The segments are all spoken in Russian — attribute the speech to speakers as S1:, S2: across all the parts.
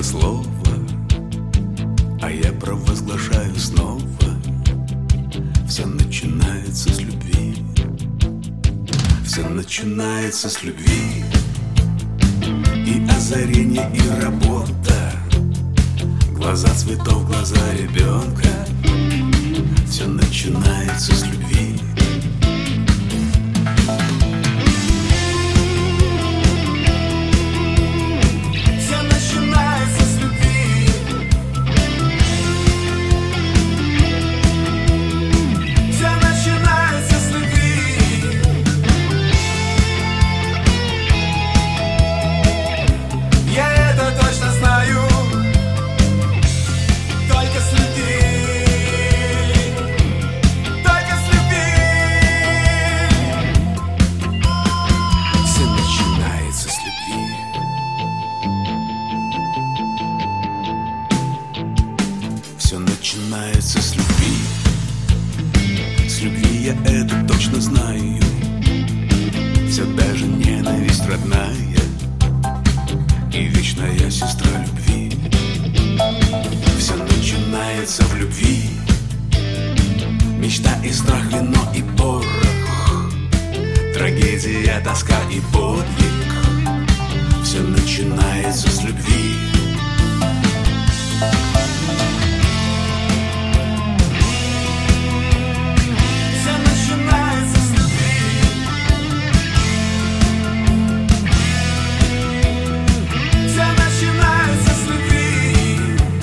S1: было слово, а я провозглашаю снова: все начинается с любви. Все начинается с любви. И озарение, и работа, глаза цветов, глаза ребенка. Все начинается с любви. Все начинается с любви. Все начинается с любви. Я это точно знаю. Только с любви. Только с любви. Все начинается с любви. Все начинается с любви. С любви я это точно знаю. Вся даже ненависть родная и вечная сестра любви. Все начинается в любви. Мечта и страх, вино и порох, трагедия, тоска и подвиг. Все начинается с любви. Все начинается с любви. Все начинается с любви.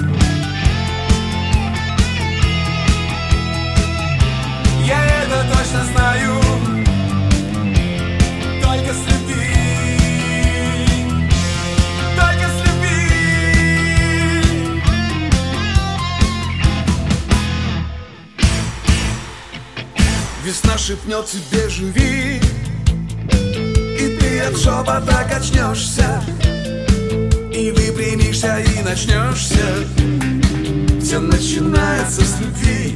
S1: Я это точно знаю. Только с любви. Только с любви. Весна шепнет тебе: живи, и ты от шепота качнешься, и выпрямишься, и начнешься. Все начинается с любви.